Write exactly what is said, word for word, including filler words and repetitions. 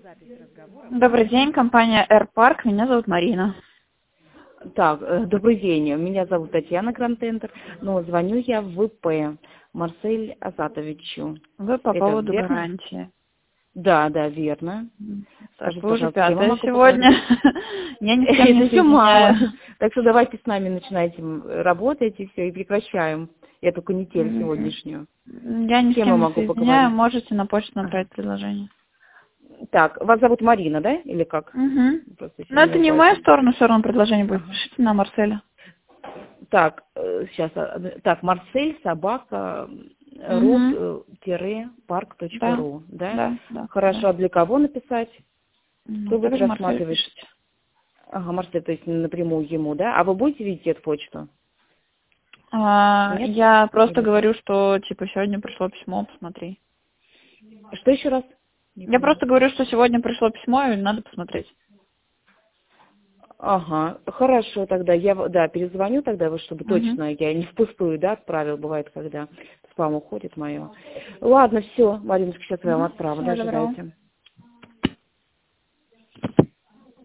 Добрый день, компания AirPark. Меня зовут Марина. Так, э, добрый день. Меня зовут Татьяна Грантендер, но звоню я в ВП Марсель Азатовичу. Вы по Это поводу верно? гарантии. Да, да, верно. Так, Скажите, вы уже пожалуйста, с кем я пятая могу сегодня. поговорить? Я ни с кем не Это еще мало. соединяю. Так что давайте с нами начинайте работать и все, и прекращаем эту канитель сегодняшнюю. Я ни С с кем я кем не могу соединяю. поговорить? Можете на почту Ага. направить предложение. Так, вас зовут Марина, да? Или как? Угу. Просто еще Но не это не в мою называется. сторону, все равно предложение будет. Ага. Пишите на Марселя. Так, э, сейчас, э, так, Марсель, собака, Угу. рут-парк точка Да, ру, да? да, да, Хорошо, да. а для кого написать? Ну, Кто будет также Марсель рассматривать? пишите. Ага, Марсель, то есть напрямую ему, да? А вы будете видеть эту почту? А, Нет? я просто Или как? говорю, что типа сегодня пришло письмо, посмотри. Что еще раз? Не Я поняла. просто говорю, что сегодня пришло письмо, и надо посмотреть. Ага, хорошо, тогда я, в- да, перезвоню тогда, вот, чтобы Угу. точно я не впустую, да, отправил, бывает, когда спам уходит мое. Ладно, все, Мариночка, сейчас я вам Угу. отправлю, Всего доброго. дожидайте.